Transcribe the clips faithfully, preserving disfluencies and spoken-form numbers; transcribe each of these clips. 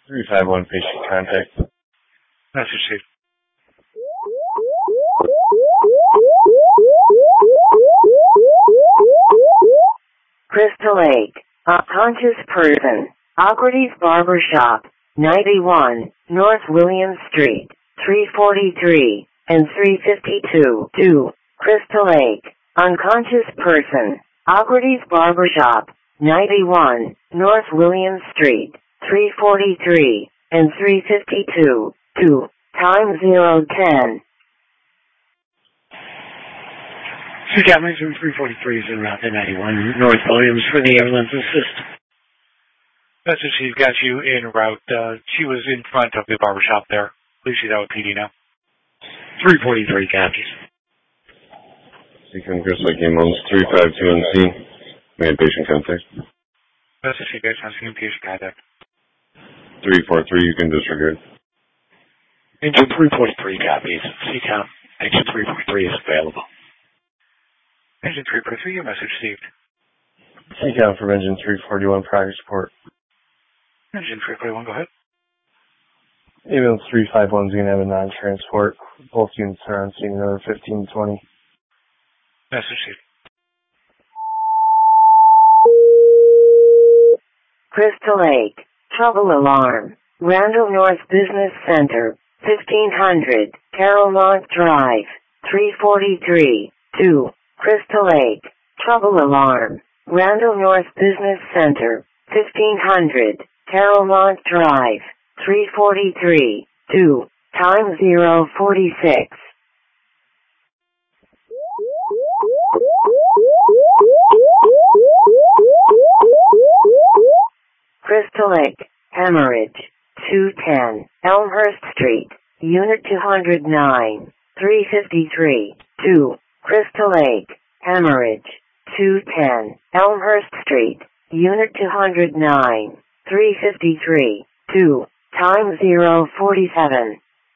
three five one patient contact. Message received. Crystal Lake, unconscious person, Aughrady's Barbershop, ninety-one, North William Street, three forty-three, and three fifty-two. two. Crystal Lake, unconscious person, Aughrady's Barbershop, ninety-one, North William Street, three forty-three, and three fifty-two. two. Time zero ten. Two Captains from three forty-three is in Route ninety-one, North Williams for the ambulance assist. Message, she's got you en route. Uh, she was in front of the barbershop there. Please she's out with P D now. three forty-three copies. Seacom Crystal Lake ambulance three five two on scene. Made patient contact. Message, she got you on scene, patient contact. three four three, you can disregard. Engine three forty-three copies. Seacom, engine three forty-three is available. Engine three forty-three, your message received. Seacom from engine three forty-one, progress report. Engine three forty-one, go ahead. Ambulance three five one is going to have a non-transport. Both units are on scene another fifteen twenty. Message received. Crystal Lake, trouble alarm, Randall North Business Center, fifteen hundred, Carolmont Drive, three forty-three. two. Crystal Lake, trouble alarm, Randall North Business Center, fifteen hundred, Carolmont Drive, three forty-three. two. Time zero forty-six. Crystal Lake, hemorrhage, two ten, Elmhurst Street, Unit two oh nine, three fifty-three. two. Crystal Lake, hemorrhage, two ten, Elmhurst Street, Unit two oh nine, three fifty-three. two. Time zero forty-seven.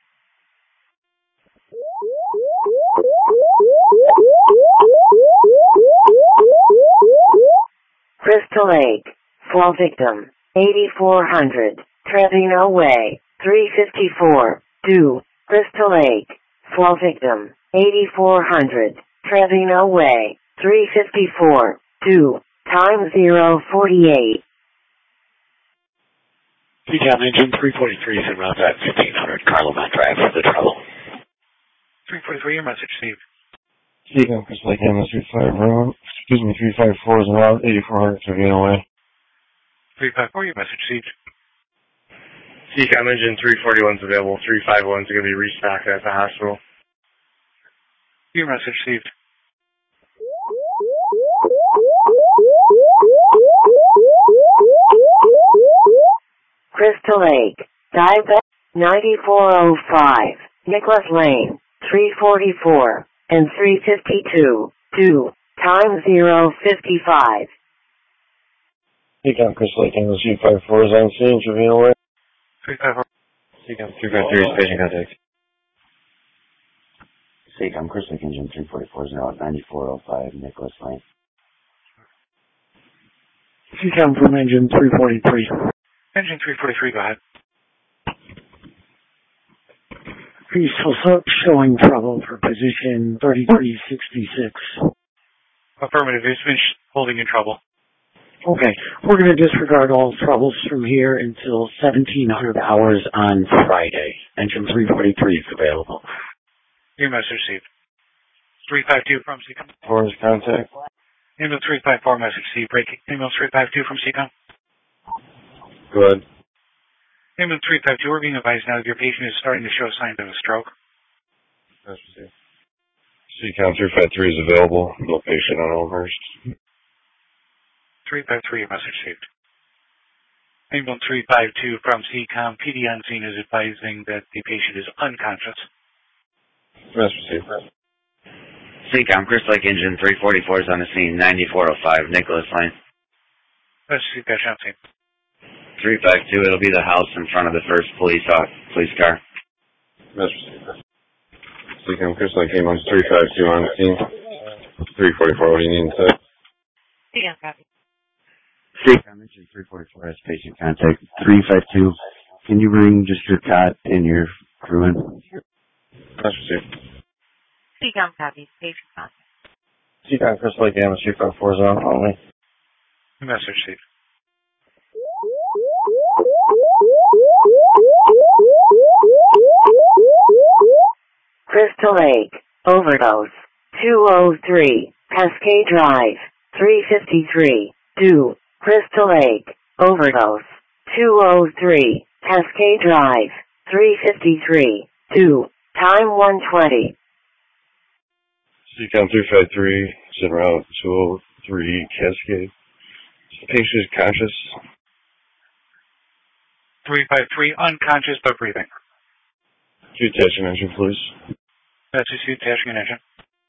Crystal Lake, fall victim, eighty-four hundred, Trevino Way, three fifty-four. two. Crystal Lake, fall victim, eighty-four hundred, Trevino Way, three fifty-four. two. Time zero forty-eight. Seacom engine three forty-three is in route at fifteen hundred, Carlomont Drive for the trouble. three forty-three, your message received. Seacom Crystal Lake ambulance three five four, excuse me, three five four is in route eighty-four hundred, Trevino Way. three five four, your message received. Seacom engine three forty-one is available. three five one is going to be restocked at the hospital. Your message received. Crystal Lake, Diabetic ninety-four oh five, Nicholas Lane, three forty-four, and three fifty-two. two. Time zero fifty-five. Seacom Crystal Lake ambulance three five four is on scene, Trevino Way. three five four. Seacom three five three is patient contact. Seacom Crystal Lake engine three forty-four is now at ninety-four oh five, Nicholas Lane. Seacom from engine three forty-three. Engine three forty-three, go ahead. He's still showing trouble for position thirty-three sixty-six. Affirmative, he's been sh- holding in trouble. Okay, we're going to disregard all troubles from here until seventeen hundred hours on Friday. Engine three forty-three is available. Your message received. three five two from Seacom. Four is contact. Ambulance three five four, message received. Breaking. Ambulance three five two from Seacom. Go ahead. Ambulance three five two, we're being advised now that your patient is starting to show signs of a stroke. That's received. Seacom three five three is available. No patient on Elmhurst. three five three, your message received. Ambulance three five two from Seacom. P D on scene is advising that the patient is unconscious. That's received. Seacom Crystal Lake engine three forty-four is on the scene, ninety-four oh five, Nicholas Lane. Message received, patient on scene. three five two, it'll be the house in front of the first police uh, police car. That's received. Seacom Crystal Lake ambulance three five two on scene. three forty-four, what do you need to say? Yeah, copy. Seacom engine three forty-four has patient contact. three five two, Can you bring just your cot and your crew in? That's received. C COM copy. Station contact. C COM Crystal Lake Gamma three five four zone only. Message received. Crystal Lake, overdose, two oh three, Cascade Drive, three fifty-three, two, Crystal Lake, overdose, two oh three, Cascade Drive, three fifty-three, two, time one twenty. C COM three five three, sit route two oh three, Cascade. Patient is conscious. three five three, unconscious but breathing. Two attaching engine, please. That's received, attaching an engine.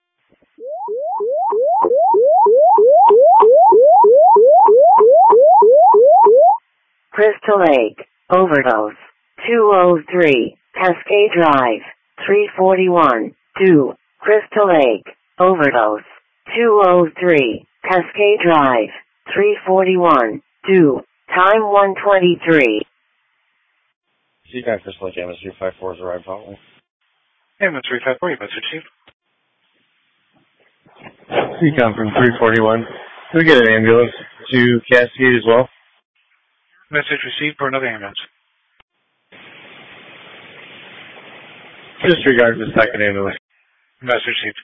Crystal Lake, overdose, two oh three, Cascade Drive, three forty-one, two, Crystal Lake, overdose, two oh three, Cascade Drive, three forty-one, two, time one twenty-three. C COM Crystal Lake Gamma three five four is arrived hotline. Ambulance three five four, message received. C COM from three forty-one. Can we get an ambulance to Cascade as well? Message received for another ambulance. Disregard the second ambulance. Message received.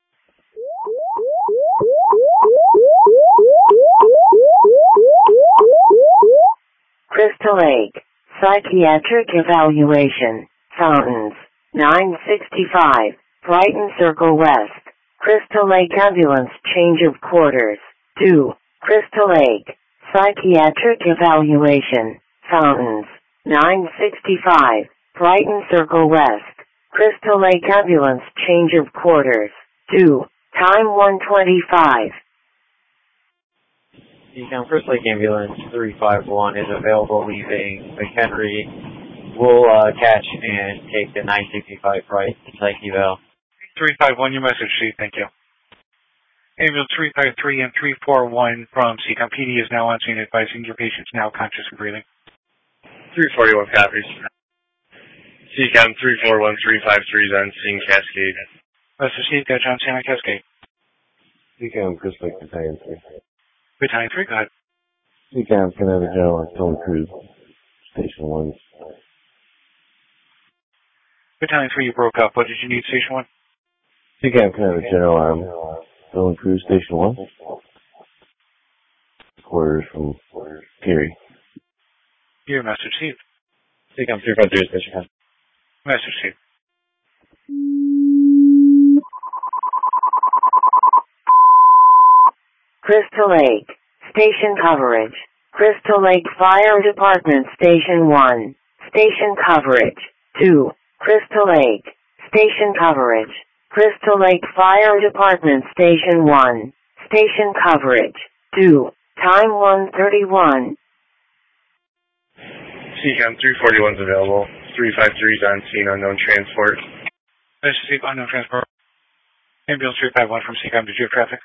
Crystal Lake, psychiatric evaluation, Fountains, nine sixty-five, Brighton Circle West. Crystal Lake ambulance change of quarters. two. Crystal Lake, psychiatric evaluation, Fountains, nine sixty-five, Brighton Circle West. Crystal Lake ambulance change of quarters. two. Time one twenty-five. C COM Crystal Lake Ambulance three five one is available leaving McHenry. We'll uh, catch and take the nine sixty-five right psych eval. three five one, your message received, thank you. Ambulance three five three and three four one from C COM P D is now on scene advising your patient's now conscious and breathing. three forty-one copies. C COM three four one three five three is on scene Cascade. Message received, got John Santa Cascade. C COM Crystal Lake Battalion three. Battalion three, go ahead. C COM Canada General Stone Cruise, Station one. Battalion three, you broke up. What did you need, Station one? C COM Canada General Arm, Stone Cruise, Station one. Quarters from Peary. Your message received. C COM three five three, Station one. Message received. Crystal Lake, station coverage. Crystal Lake Fire Department Station one, station coverage. two. Crystal Lake, station coverage. Crystal Lake Fire Department Station one, station coverage. two. Time one thirty-one. C COM three forty-one is available. three five three is on scene, unknown transport. Message received, unknown transport. Ambulance three five one from C COM, did you have traffic?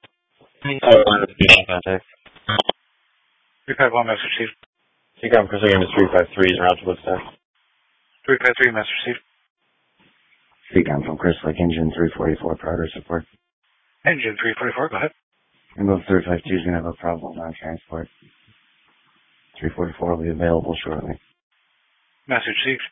Contact. three five one, message received. C COM Crystal Lake three five three is around to Woodstock. three five three, message received. C COM from Crystal Lake Engine three forty-four, progress support. Engine three forty-four, go ahead. Rainbow three five two is going to have a problem on transport. three forty-four will be available shortly. Message received.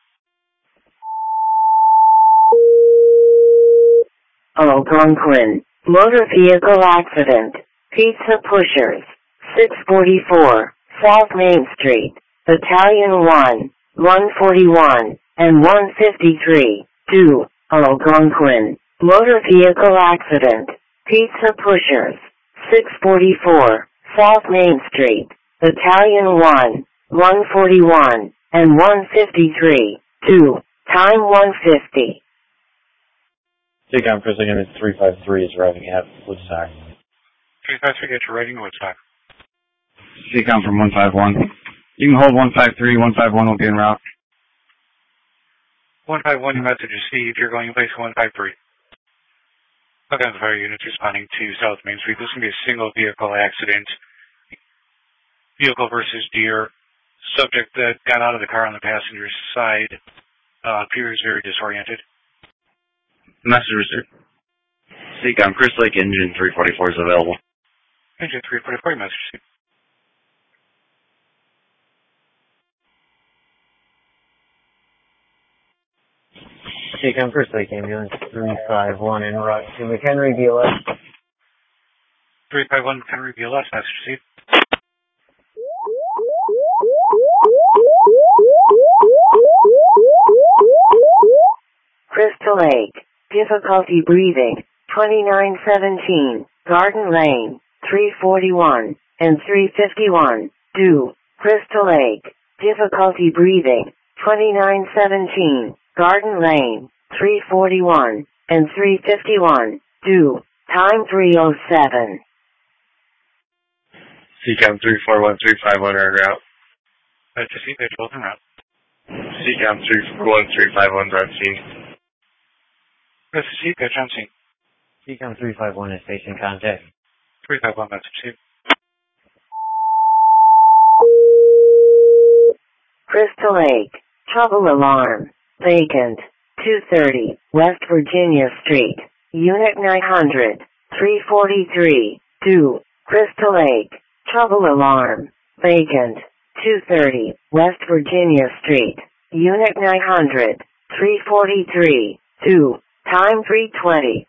Algonquin, motor vehicle accident. Pizza Pushers, six forty-four, South Main Street, Battalion one, one forty-one, and one fifty-three, two, Algonquin, motor vehicle accident. Pizza Pushers, six forty-four, South Main Street, Battalion one, one forty-one, and one fifty-three, two, time one fifty. C COM Crystal Lake three five three is arriving at Woodstock. three five three, get your rating, Woodstock. C COM from one five one. You can hold one five three, one five one will be en route. one five one, your message received, you're going in place one five three. Okay, the fire units responding to South Main Street. This is going to be a single vehicle accident. Vehicle versus deer, Subject that got out of the car on the passenger side uh, appears very disoriented. Message received. Seacom, Chris Lake Engine three forty-four is available. Engine three forty-four, message received. Seacom, Chris Lake Ambulance three five one en route to McHenry, B L S. three five one, McHenry, B L S, message received. Crystal Lake, difficulty breathing, twenty-nine seventeen, Garden Lane, three forty-one, and three fifty-one, due, Crystal Lake, difficulty breathing, twenty-nine seventeen, Garden Lane, three forty-one, and three fifty-one, due, time three oh seven. Seacom three four one three five one en route. Message received, page both en route. Seacom three four one three five one on scene. Message received, page on scene. Seacom three five one is station contact. three five one, message received. Crystal Lake, trouble alarm, vacant, two thirty, West Virginia Street, Unit nine hundred, three forty-three, due, Crystal Lake, trouble alarm, vacant, two thirty, West Virginia Street, Unit nine hundred, three forty-three, due, time three twenty.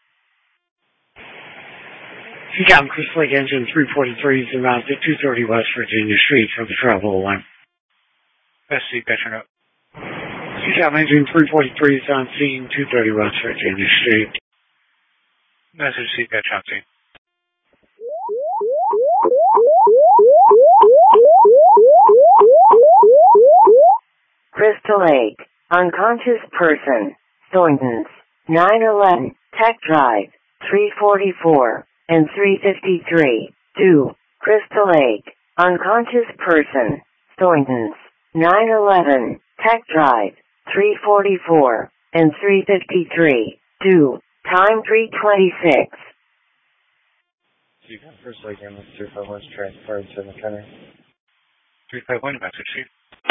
Seacom, Chris Lake Engine three forty-three is announced at two thirty West Virginia Street for the travel alarm. Message received, page on route. Seacom Engine three forty-three is on scene, two thirty West Virginia Street. Message received, page on scene. Crystal Lake, unconscious person, Thorntons, nine eleven, Tech Drive, three forty-four, and three fifty-three, due, Crystal Lake, unconscious person, Thorntons, nine eleven, Tech Drive, three forty-four, and three fifty-three, due, time three twenty-six. Seacom, Chris Lake Ambulance three five one is transferred to McHenry. three five one, message received.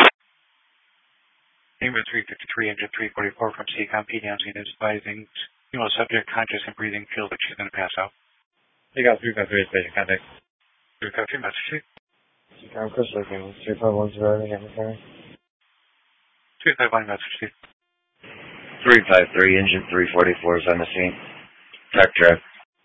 Number three fifty-three, engine three forty-four from Seacom P D on scene is advising female subject conscious and breathing, feels like she's going to pass out. Seacom three five three is station contact. three five three, message received. Seacom, Chris Lake Ambulance three five one is arriving at McHenry. three five one, message received. three five three, Engine three forty-four is on the scene. Tech drive.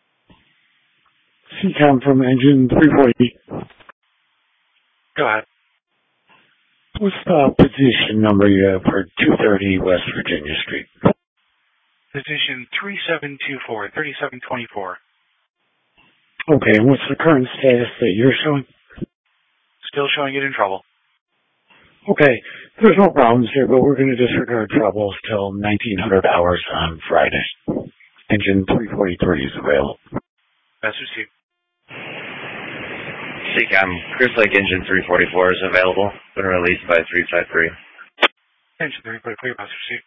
Seacom from Engine three forty. Go ahead. What's the position number you have for two thirty West Virginia Street? Position three seven two four, thirty-seven twenty-four. Okay, and what's the current status that you're showing? Still showing it in trouble. Okay, there's no problems here, but we're going to disregard troubles till nineteen hundred hours on Friday. Engine three forty-three is available. Message received. Seacom, Chris Lake Engine three forty-four is available. Been released by three five three. Engine three forty-three, message received.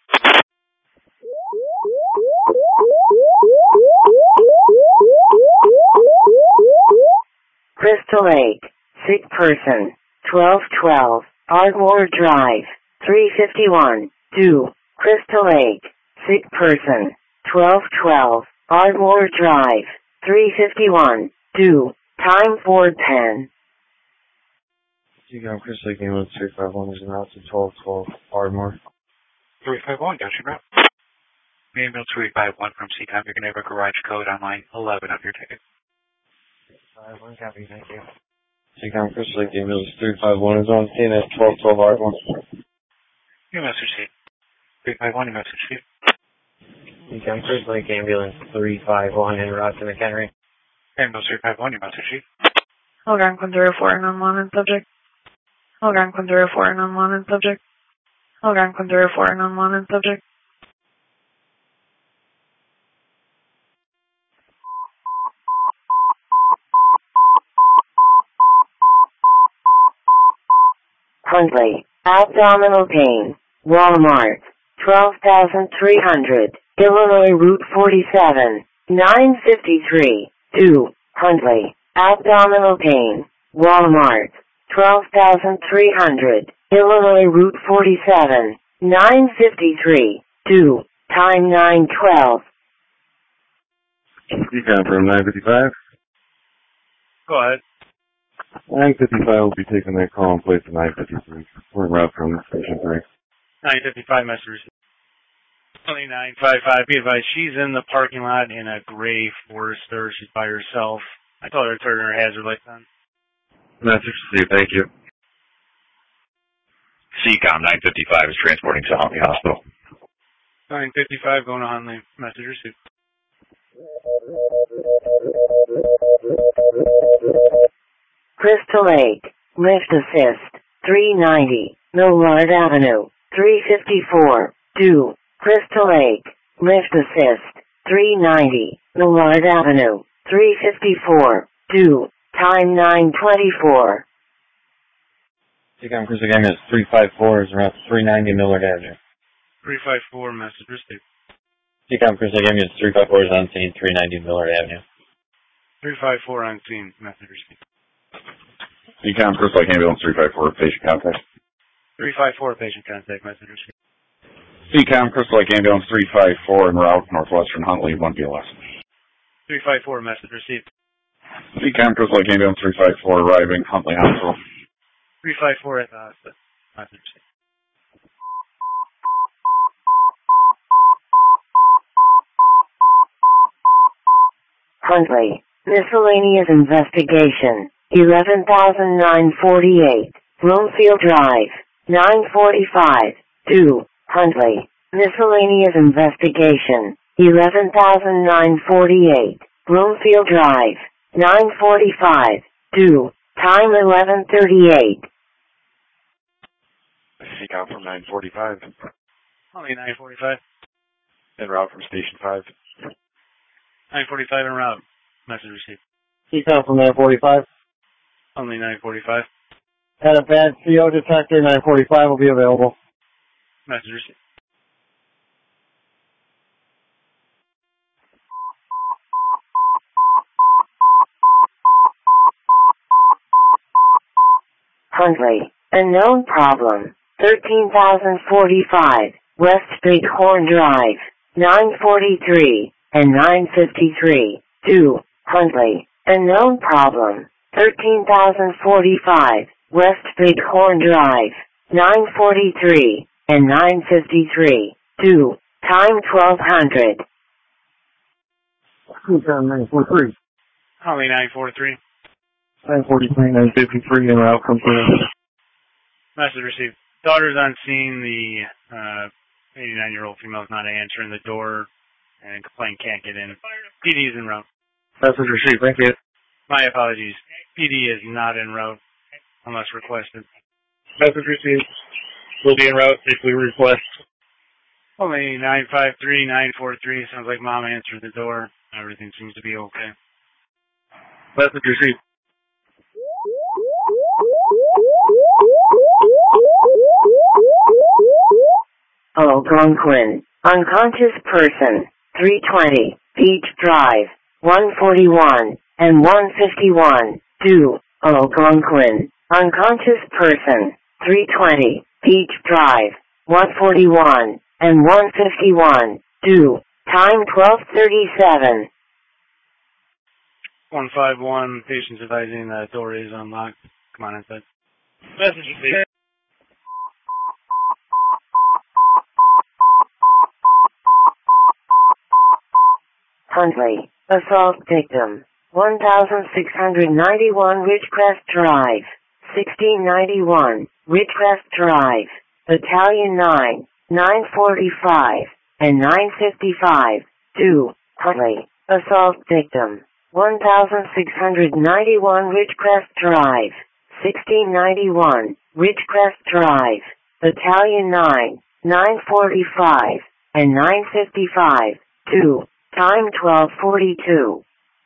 Crystal Lake, sick person, twelve twelve, Ardmore Drive, three fifty-one, due, Crystal Lake, sick person, twelve twelve, Ardmore Drive, three fifty-one, due, time four ten. Seacom, Chris Lake Ambulance three five one is en route to twelve twelve Ardmore. three five one, got you, route. Manual three five one from Seacom, you're going to have a garage code on line eleven of your ticket. five one, copy, thank you. Seacom, Chris Lake Ambulance three five one is on scene at twelve twelve Ardmore. Your message received. three five one, your message received. Seacom, Chris Lake Ambulance three five one en route to McHenry. Ambulance three five one, your message received. Holgram one zero four and unwanted subject. Holgram one zero four and unwanted subject. Holgram one zero four and unwanted subject. Huntley, abdominal pain, Walmart, twelve thousand three hundred, Illinois Route forty-seven, nine fifty-three, due, Huntley, abdominal pain, Walmart, twelve thousand three hundred, Illinois Route forty-seven, nine fifty-three, two, time nine twelve. Decon from nine fifty-five. Go ahead. nine fifty-five will be taking that call in place of nine fifty-three. We're en route from station three. nine fifty-five, message received. Only nine fifty-five, be advised, she's in the parking lot in a gray Forester. She's by herself. I told her to turn her hazard lights on. Message received, thank you. C COM nine fifty-five is transporting to Huntley Hospital. nine fifty-five, going to Huntley. Message received. Crystal Lake, lift assist, three ninety, Millard Avenue, three fifty-four, two, Crystal Lake, lift assist, three ninety, Millard Avenue, three fifty-four, two, time nine twenty-four. C COM Crystal Game is three five four, is around three ninety Millard Avenue. three five four, message received. C COM Crystal Game is three five four, is on scene, three ninety Millard Avenue. three five four on scene, message received. C COM Crystal Lake Ambulance three five four, patient contact. three five four, patient contact, message received. C COM Crystal Lake Ambulance three five four en route northwestern Huntley, one B L S. three five four, message received. C COM Crystal Lake Ambulance three five four arriving Huntley Hospital. three five four at the hospital, message received. Huntley, miscellaneous investigation, eleven thousand nine forty-eight, Bloomfield Drive, nine forty-five, two, Huntley, miscellaneous investigation, eleven thousand nine forty-eight, Bloomfield Drive, nine forty-five, two, time eleven thirty-eight. C COM from nine forty-five. Only nine forty-five. En route from station five. nine forty-five en route, message received. C COM from nine forty-five. Only nine forty-five, Had a bad C O detector, nine forty-five will be available. message received. Huntley, unknown problem, thirteen thousand forty-five, West Bighorn Drive, nine forty-three, and nine fifty-three, two, Huntley, unknown problem, thirteen thousand forty-five, West Bighorn Drive, nine forty-three, and nine fifty-three, two, time twelve hundred. C COM nine forty-three. Only nine forty-three, nine forty-three, nine fifty-three, en route from there. message received. Daughter's on scene. The uh, eighty-nine-year-old female is not answering the door, and complaint can't get in. P D is en route. Message received, thank you. My apologies. P D is not en route unless requested. Message received. We'll be en route if we request. Only nine five three, nine four three. Sounds like mom answered the door. Everything seems to be okay. Message received. Algonquin, unconscious person, three twenty, Beach Drive, one forty-one, and one fifty-one, two, Algonquin, unconscious person, three twenty, Beach Drive, one forty-one, and one fifty-one, two, time twelve thirty-seven. one five one, patient's advising the door is unlocked. Come on inside. Message received. Huntley, assault victim, one thousand six hundred ninety-one Ridgecrest Drive, sixteen ninety-one, Ridgecrest Drive, Battalion nine, nine forty-five, and nine fifty-five, two, Huntley, assault victim, one thousand six hundred ninety-one Ridgecrest Drive, sixteen ninety-one, Ridgecrest Drive, Battalion nine, nine forty-five, and nine fifty-five, two, time twelve forty-two.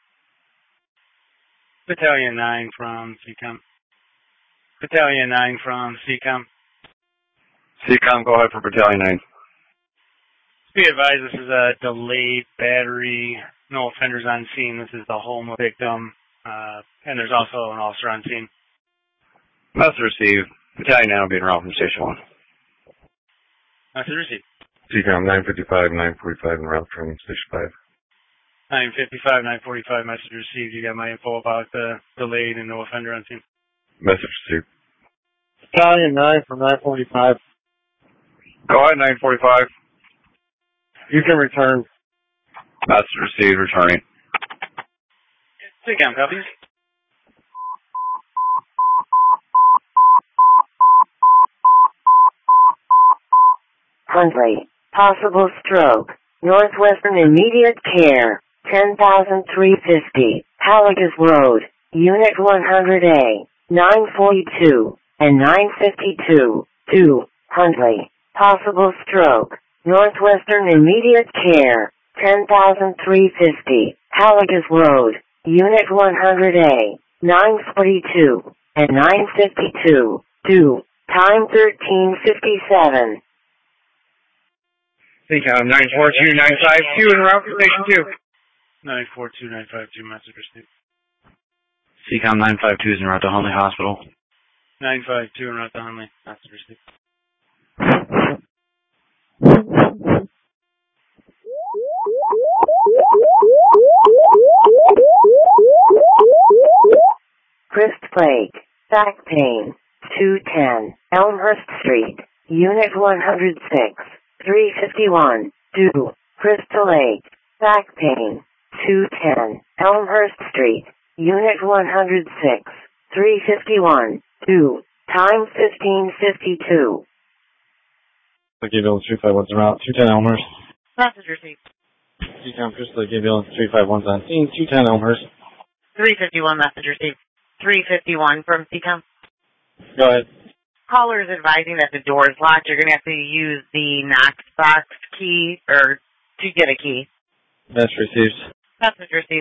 Battalion nine from C COM. Battalion nine from C COM. C COM, go ahead for Battalion nine. Be advised, this is a delayed battery. No offenders on scene. This is the home of the victim. Uh, and there's also an officer on scene. Message received. Battalion now being route from Station one. Message received. C COM nine fifty-five, nine forty-five en route from Station five. nine fifty-five, nine forty-five, message received. You got my info about the delayed and no offender on scene. Message received. Battalion nine from nine forty-five. Go ahead, nine forty-five. You can return. Message received, returning. C COM, copies. Huntley, possible stroke, Northwestern immediate care, ten thousand three hundred fifty, Halligas Road, Unit one hundred A, nine forty-two, and nine fifty-two, two, Huntley, possible stroke, Northwestern immediate care, ten thousand three hundred fifty, Halligas Road, Unit one hundred A, nine forty-two, and nine fifty-two, two, time thirteen fifty-seven. C COM nine four two nine five two en route for Station two. nine four two nine five two, message received. C COM nine five two is en route to Huntley Hospital. nine five two en route to Huntley, message received. Chris Blake, back pain, two ten, Elmhurst Street, Unit one hundred six, three fifty-one, two, Crystal Lake, back pain, two ten, Elmhurst Street, Unit one hundred six, three fifty-one, two, time fifteen fifty-two. Lake Ambulance three five one's en route, two ten Elmhurst. Message received. C COM Crystal Lake Ambulance three five one's on scene, two ten Elmhurst. three fifty-one, message received. three fifty-one from C COM. Go ahead. Caller is advising that the door is locked. You're going to have to use the Knox box key or to get a key. Message received. Message received.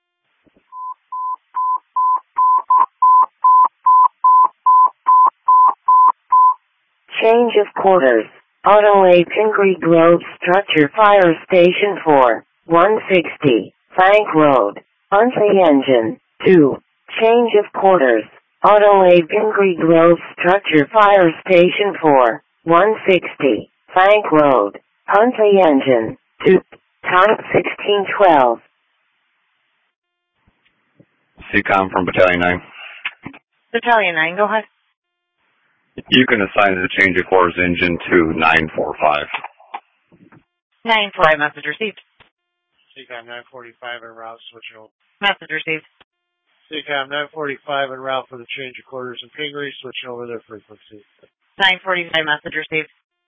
Change of quarters. Autoway Pingree Grove Structure Fire Station four, one sixty, Bank Road, Huntley Engine, two. Change of quarters. Autoway Pingree Grove Structure Fire Station four, one sixty, Bank Road, Huntley Engine, two. Time sixteen twelve. C COM from Battalion nine. Battalion nine, go ahead. You can assign the change of quarters engine to nine four five. nine five, message received. C COM nine forty-five en route, switch over. Message received. C COM nine forty-five en route for the change of quarters in Pingree, switching over their frequency. nine forty-five, message received.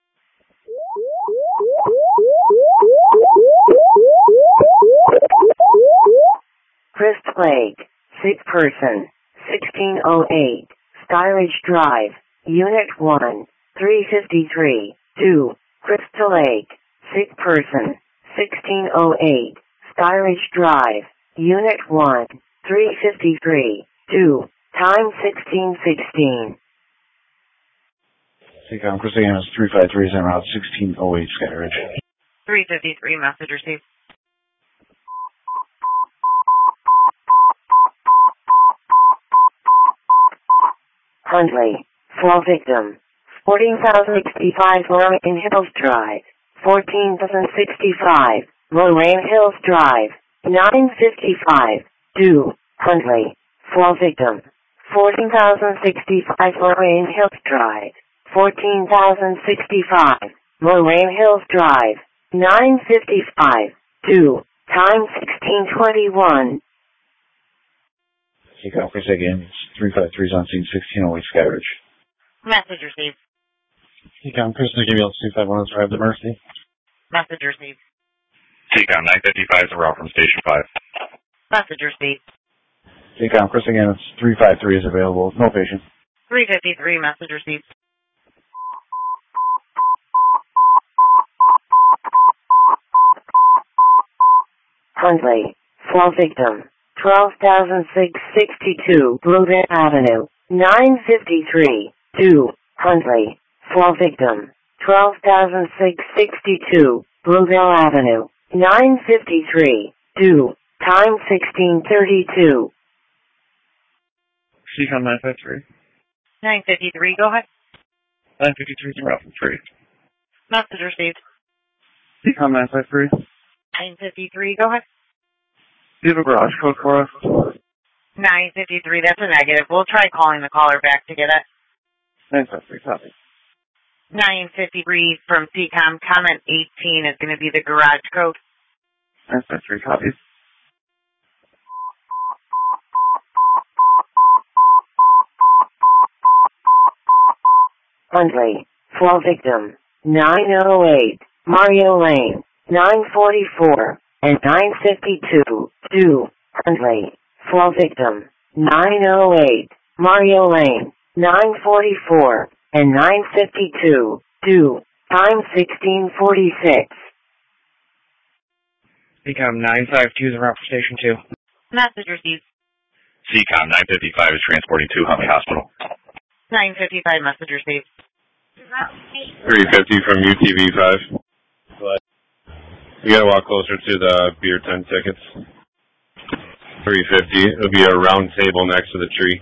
Chris Blake, sick person, sixteen oh eight, Skyridge Drive, Unit one, three fifty-three, two, Crystal Lake, sick person, sixteen oh eight, Skyridge Drive, Unit one, three fifty-three, two, time sixteen sixteen. C COM Crystal Ambulance three five three is en route sixteen oh eight Skyridge. three fifty-three, message received. Huntley, fall victim, fourteen thousand sixty-five Lorraine Hills Drive, fourteen thousand sixty-five Lorraine Hills Drive, nine fifty-five, two, Huntley, fall victim, fourteen thousand sixty-five Lorraine Hills Drive, fourteen thousand sixty-five Lorraine Hills Drive, nine fifty-five, two, time sixteen twenty-one. C COM Crystal Ambulance three five three is on scene sixteen oh eight Skyridge. Message received. C COM Crystal Lake Ambulance three five one is arrived at Mercy. Message received. C COM nine fifty-five is en route from Station five. Message received. C COM Crystal Ambulance three five three is available. No patient. three fifty-three, message received. Huntley, fall victim, twelve thousand six hundred sixty-two Blueville Avenue, nine fifty-three, two, Huntley, fall victim, twelve thousand six hundred sixty-two Blueville Avenue, nine fifty-three, two, time sixteen thirty-two. C COM nine five three. nine fifty-three, go ahead. nine fifty-three is en route from three. Message received. C COM nine five three. nine fifty-three, go ahead. Do you have a garage code for us? nine fifty-three, that's a negative. We'll try calling the caller back to get it. nine five three, copy. nine fifty-three from C COM, comment eighteen is going to be the garage code. nine five three, copy. Hundley, flow victim, nine oh eight, Mario Lane, nine forty-four, and nine fifty-two, two, Hundley, flow victim, nine oh eight, Mario Lane, nine forty-four, and nine fifty-two, two, time sixteen forty-six. C COM nine five two is en route for Station two. Message received. C COM nine fifty-five is transporting to Huntley Hospital. nine fifty-five, message received. three fifty from U T V five. But you gotta walk closer to the beer tent tickets. three fifty. It'll be a round table next to the tree.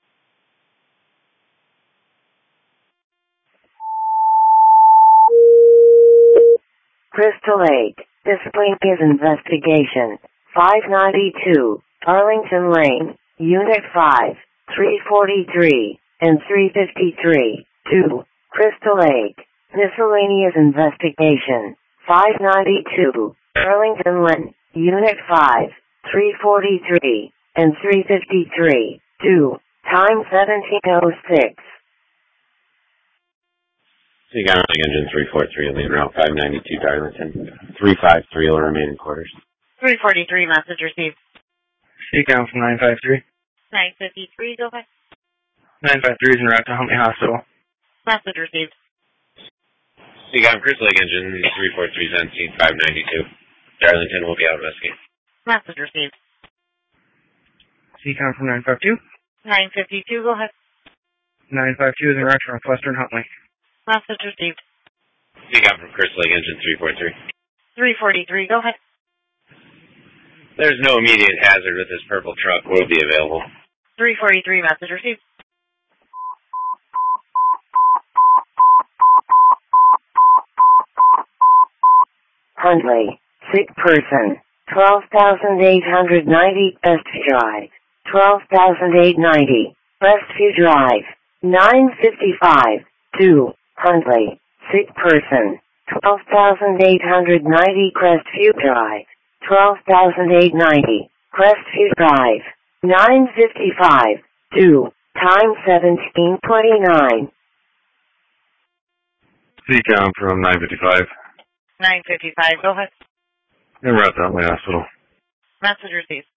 Crystal Lake, displaying his investigation. five ninety-two, Arlington Lane, Unit five, three forty-three, and three fifty-three, two, Crystal Lake, miscellaneous investigation. five ninety-two, Arlington Lane, Unit five, three forty-three, and three fifty-three, two, time seventeen oh six. C COM engine three forty-three, lead route five ninety-two, Darlington. three five three will remain in quarters. three forty-three, message received. C COM from nine five three. nine fifty-three, go ahead. nine five three is en route to Huntley Hospital. Message received. C COM Chris Lake engine three forty-three, Zenstein five ninety-two. Darlington will be out of escape. Message received. C COM from nine five two. nine fifty-two, go ahead. nine five two is en route to Northwestern Huntley. Message received. C COM from Chris Lake engine three forty-three. three forty-three, go ahead. There's no immediate hazard with this purple truck. Will be available. three forty-three, message received. Hundley, sick person, twelve thousand eight hundred ninety Westview Drive, twelve thousand eight hundred ninety Westview Drive, nine fifty-five, two, Hundley, sick person, twelve thousand eight hundred ninety Crestview Drive, twelve thousand eight hundred ninety Crestview Drive, nine fifty-five, two, time seventeen twenty-nine. C COM from nine fifty-five. nine fifty-five, go ahead. En route to Huntley Hospital. Message received.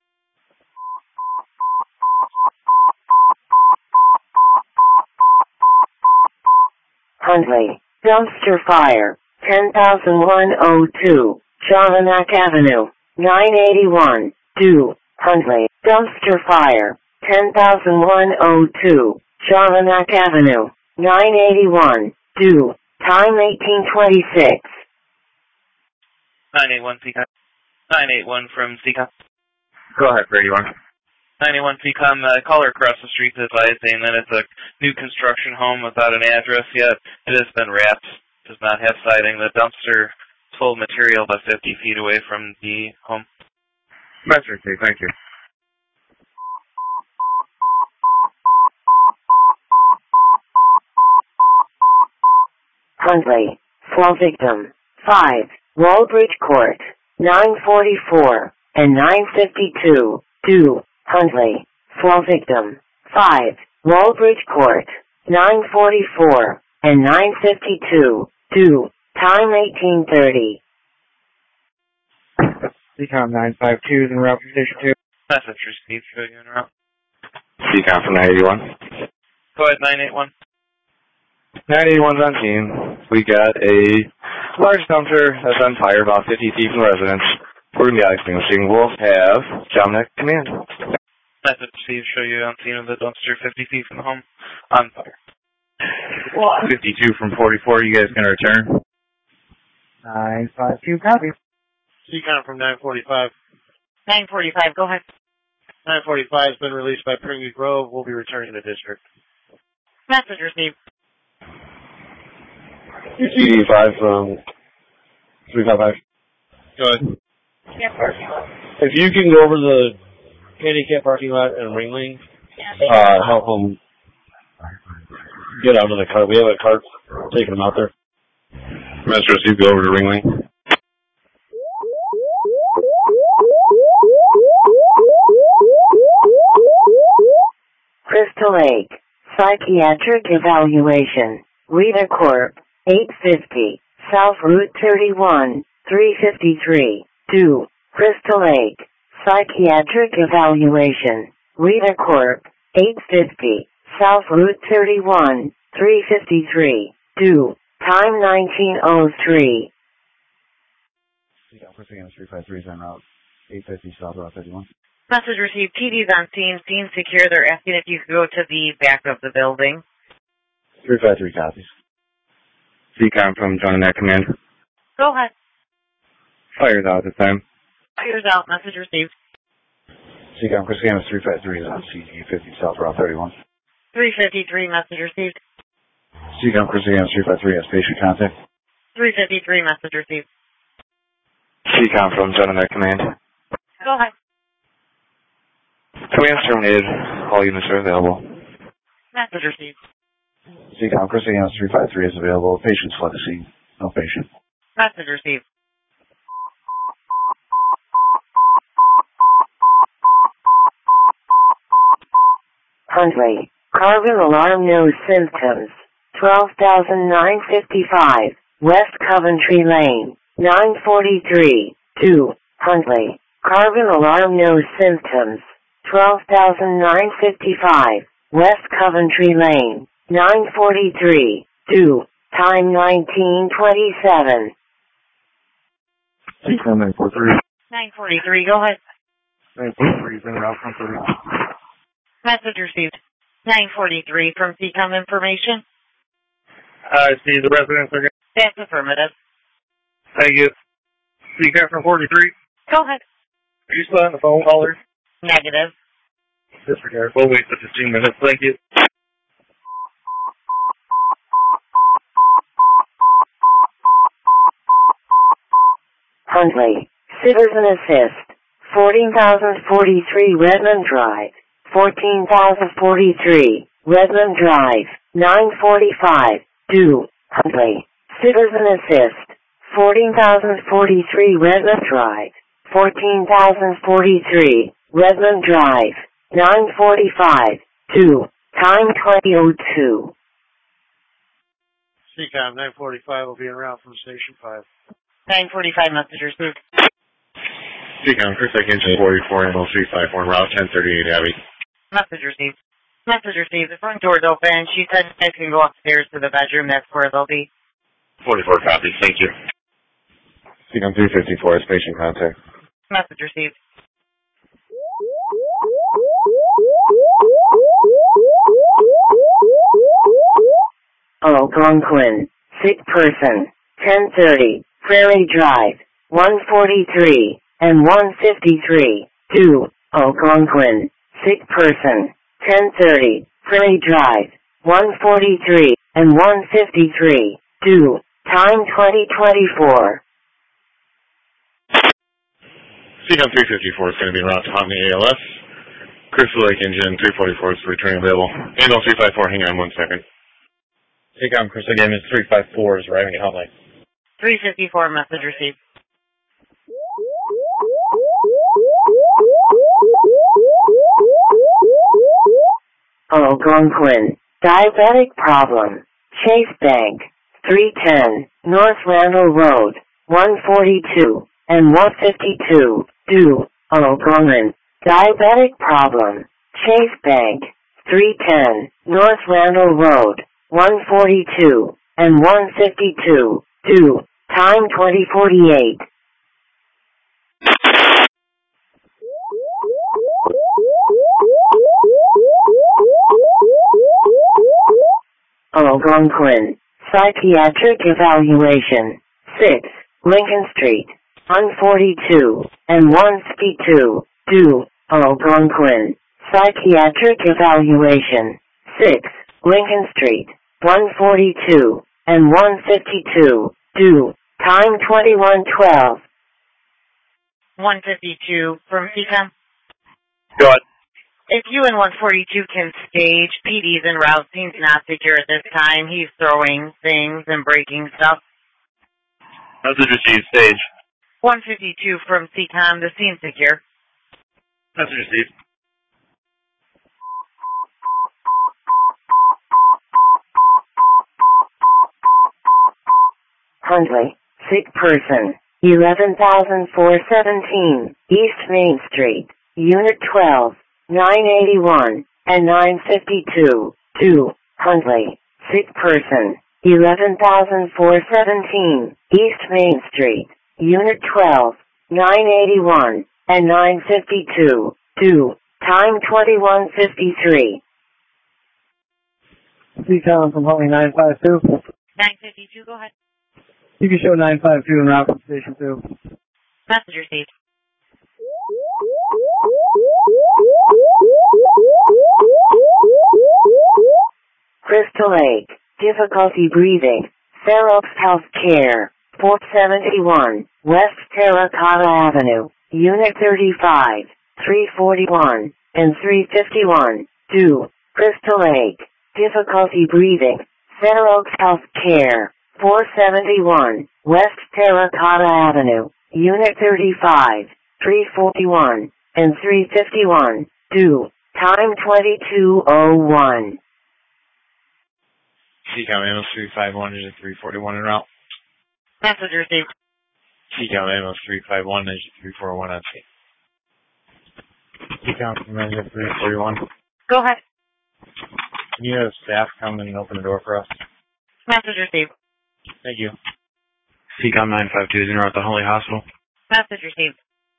Hundley, dumpster fire, ten thousand one oh two, Javanak Avenue, nine eighty-one, two, Hundley, dumpster fire, ten thousand one oh two, Javanak Avenue, nine eighty-one, two, time eighteen twenty-six. nine eight one C COM. nine eight one from C COM. Go ahead, Brady one. nine eight one C COM, uh, caller across the street is advising that it's a new construction home without an address yet. It has been wrapped, does not have siding. The dumpster is full of material about fifty feet away from the home. That's okay, thank you. Hundley, flow victim, five, Wallbridge Court, nine forty-four, and nine fifty-two, two, Hundley, flow victim, five, Wallbridge Court, nine forty-four, and nine fifty-two, two, time eighteen thirty. C COM nine five two is en route for Station two. Message received, show you in route. C COM from nine eighty-one. Go ahead, nine eight one. nine eighty-one's on scene. We got a large dumpster that's on fire about fifty feet from the residence. We're going to be extinguishing. We'll have Javanak command. Message received, show you on scene of the dumpster fifty feet from the home on fire. fifty-two from forty-four, you guys going to return? nine five two, copy. C COM from nine forty-five. nine forty-five, go ahead. nine forty-five has been released by Pringley Grove. We'll be returning to district. Message received. U T V five from three five five. Go ahead. Yeah, parking lot. If you can go over to the handicap parking lot and Ringling, uh, help them get out of the cart. We have a cart taking them out there. Master, you go over to Ringling. Crystal Lake, Psychiatric Evaluation, Rita Corp, eight fifty, South Route thirty-one, three fifty-three, two, Crystal Lake, Psychiatric Evaluation, Rita Corp, eight fifty, South Route thirty-one, three fifty-three, two, time nineteen oh three. First again, three five three is en route, eight fifty South Route thirty-one. Message received. T D's on scene. Scene secure. They're asking if you could go to the back of the building. three five three copies. C COM from John and Command. Go ahead. Fires out at this time. Fires out. Message received. C COM, Chris Gamis three five three is on C G fifty South Route thirty-one. three fifty-three. Message received. C COM, Chris Gamis three five three has patient contact. three fifty-three. Message received. C COM from John and Command. Go ahead. Command terminated. All units are available. Message received. C COM, Chris Gamis three five three is available. Patients left the scene. No patient. Message received. Huntley, carbon alarm no symptoms, twelve thousand nine hundred fifty-five, West Coventry Lane, nine forty-three, two, Huntley, carbon alarm no symptoms, twelve thousand nine hundred fifty-five, West Coventry Lane, nine forty-three, two, time nineteen twenty-seven. C COM nine four three. nine forty-three. Go ahead. nine four three is en route from thirty-one. Message received. nine forty-three from C COM information. I see the residents are going. That's affirmative. Thank you. C COM from forty-three. Go ahead. Are you still on the phone caller? Negative. Disregard. We'll wait for fifteen minutes. Thank you. Huntley, Citizen Assist, fourteen thousand forty-three Redmond Drive, fourteen thousand forty-three Redmond Drive, nine forty-five, two, Huntley, Citizen Assist, fourteen thousand forty-three Redmond Drive, fourteen thousand forty-three Redmond Drive, nine forty-five, two, time twenty oh two. C COM nine forty-five will be en route from Station five. nine forty-five. Message received. C COM, Chris Engine forty-four and three five four, route ten thirty-eight Abbey. Message received. Message received. The front door's open. She said you guys can go upstairs to the bedroom. That's where they'll be. forty-four copies, thank you. C COM three fifty-four is patient contact. Message received. Algonquin, sick person, ten thirty, Prairie Drive, one forty-three, and one fifty-three, two, Algonquin, sick person, ten thirty, Prairie Drive, one forty-three, and one fifty-three, two, time twenty twenty-four. C COM three fifty-four is going to be en route to Hominy A L S. Crystal Lake Engine three forty-four is returning available. Handle three five four, hang on one second. C COM, Crystal Game is three five four is arriving at Hot Lake. three fifty-four. Message received. Algonquin, diabetic problem, Chase Bank, three ten, North Randall Road, one forty-two, and one fifty-two, two, Algonquin, diabetic problem, Chase Bank, three ten, North Randall Road, one forty-two, and one fifty-two, two, time twenty forty-eight. Algonquin, psychiatric evaluation, six, Lincoln Street, one forty-two, and one fifty-two, two, Algonquin, psychiatric evaluation, six, Lincoln Street, one forty-two and one fifty-two, due, time twenty-one twelve. one fifty-two from C COM. Go ahead. If you and one forty-two can stage, P D's en route, seems not secure at this time. He's throwing things and breaking stuff. Message received, stage. one fifty-two from C COM, the scene secure. Message received. Hundley, sick person, eleven thousand four seventeen, East Main Street, Unit twelve, nine eighty-one, and nine fifty-two, two, Hundley, sick person, eleven thousand four seventeen, East Main Street, Unit twelve, nine eighty-one, and nine fifty-two, two, time twenty-one fifty-three. C COM from Huntley nine five two. nine fifty-two, go ahead. You can show nine five two en route from Station two. Message received. Crystal Lake, difficulty breathing, Fair Oaks Health Care, four seventy-one, West Terracotta Avenue, Unit thirty-five, three forty-one, and three fifty-one, two, Crystal Lake, difficulty breathing, Fair Oaks Health Care, four seventy-one, West Terracotta Avenue, Unit thirty-five, three forty-one, and three fifty-one, two, time twenty-two oh one. C COM Amos three five one, engine three forty-one en route. Message received. C COM Amos three five one, engine three forty-one on scene. C COM from engine three forty-one. Go ahead. Can you have staff come and open the door for us? Message received. Thank you. C COM nine five two is en route to Huntley Hospital. Message received.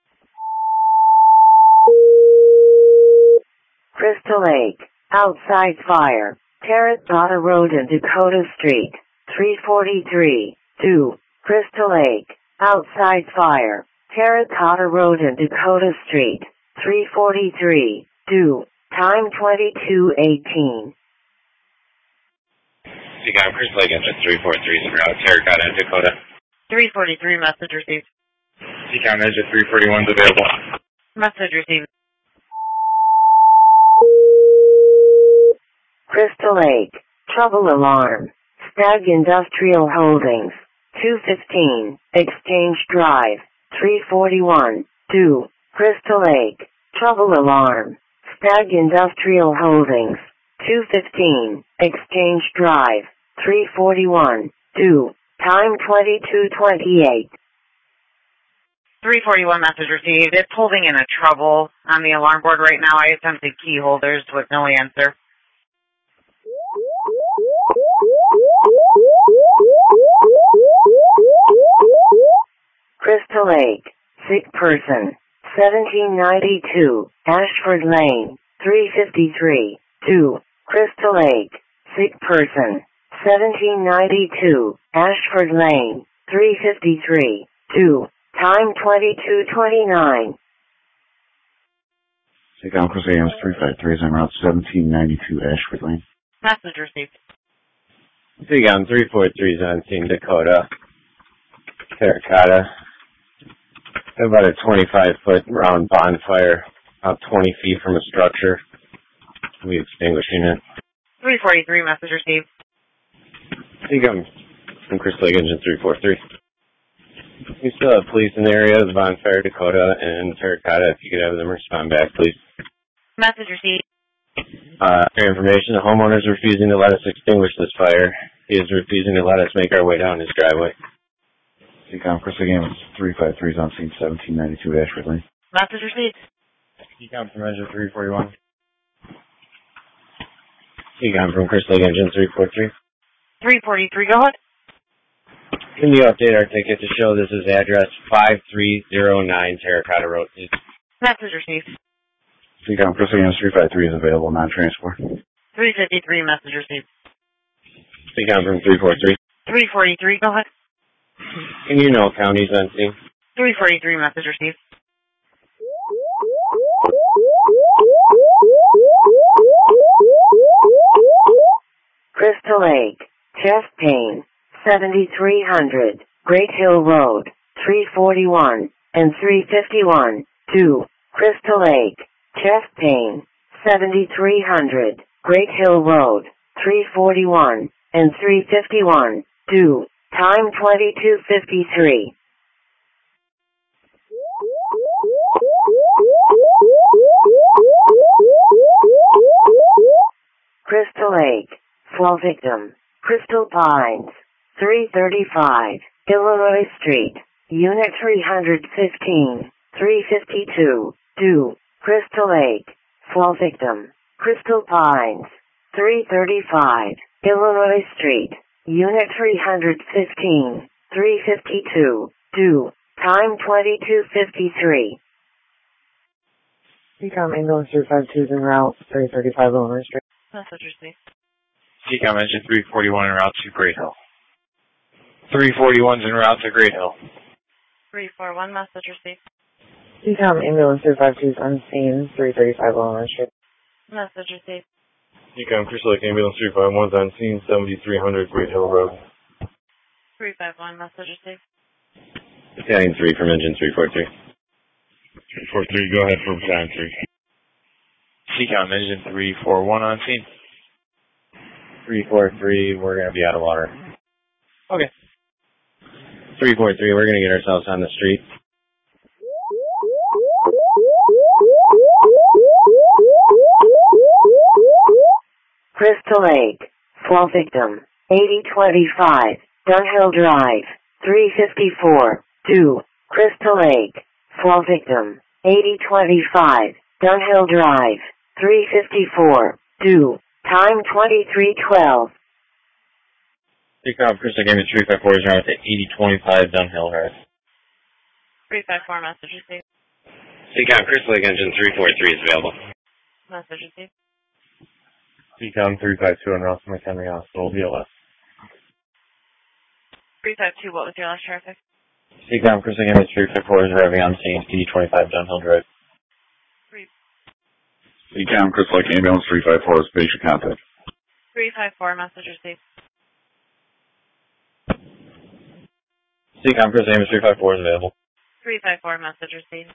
Crystal Lake, outside fire, Terracotta Road and Dakota Street, three forty-three, two, Crystal Lake, outside fire, Terracotta Road and Dakota Street, three forty-three, two, time twenty-two eighteen. C COM Crystal Lake, engine three forty-three is en route, Terracotta and Dakota. three forty-three, message received. C COM engine three forty-one is available. Message received. Crystal Lake, trouble alarm, Stag Industrial Holdings, two fifteen, Exchange Drive, three forty-one, two, Crystal Lake, trouble alarm, Stag Industrial Holdings, two fifteen, Exchange Drive, three forty-one, two, time twenty-two twenty-eight. three forty-one, message received. It's holding in a trouble on the alarm board right now. I attempted key holders with no answer. Crystal Lake, sick person, seventeen ninety-two, Ashford Lane, three fifty-three, two, Crystal Lake, sick person, seventeen ninety-two, Ashford Lane, three fifty-three, two, time twenty-two twenty-nine. C COM Crystal Amos three five three is en route seventeen ninety-two Ashford Lane. Message received. C COM three forty-three is on scene, Dakota. Terracotta. About a twenty-five foot round bonfire, about twenty feet from a structure. We extinguishing it. three forty-three, message received. C COM from Crystal Lake, engine three forty-three. We still have police in the area of the bonfire, Dakota and Terracotta. If you could have them respond back, please. Message received. Uh, for information, the homeowner is refusing to let us extinguish this fire. He is refusing to let us make our way down his driveway. C COM Crystal Amos three five three is on scene seventeen ninety-two Ashford Lane. Message received. C COM from engine three forty-one. C COM from Crystal Lake, engine three forty-three. three forty-three, go ahead. Can you update our ticket to show this is address five three zero nine Terracotta Road, please? Message received. C COM Crystal Amos three five three is available, non-transport. three fifty-three, message received. C COM from three forty-three. three forty-three, go ahead. Can you know counties on scene? three forty-three, message received. Crystal Lake, chest pain, seventy-three hundred, Great Hill Road, three forty-one, and three fifty-one, two, Crystal Lake, chest pain, seventy-three hundred, Great Hill Road, three forty-one, and three fifty-one, two, time twenty-two fifty-three. Crystal Lake, fall victim, Crystal Pines, three thirty-five, Illinois Street, Unit three fifteen, three fifty-two, two, Crystal Lake, fall victim, Crystal Pines, three thirty-five, Illinois Street, Unit three fifteen, three fifty-two, two, time twenty-two fifty-three. Decom ambulance three five two is en route, three thirty-five Illinois Street. Message received. Decom engine three forty-one en route to Great Hill. three forty-one's en route to Great Hill. three four one, message received. Decom ambulance three five two is unseen, three thirty-five Illinois Street. Message received. Decom Crystal Lake ambulance three five one's on scene, seventy-three hundred Great Hill Road. three five one, message received. Battalion three from engine three four three. three four three, go ahead for battalion three. Decom engine three four one on scene. three four three, we're going to be out of water. Okay. three four three, we're going to get ourselves on the street. Crystal Lake, fall victim, eighty twenty-five, Dunhill Drive, three fifty-four, two, Crystal Lake, fall victim, eighty twenty-five, Dunhill Drive, three fifty-four, two, time twenty-three twelve. Decom Crystal Lake three five four is around to eighty twenty-five Dunhill Drive. three five four, message received. Decom Crystal Lake engine three four three is available. Message received. Decom three five two en route to McHenry Hospital, B L S. three five two, what was your last traffic? Decom Crystal Lake three five four is arriving on scene, eighty twenty-five Dunhill Drive. Decom Crystal Lake ambulance three five four is patient contact. three five four, message received. Decom Crystal Lake three five four is available. three five four, message received.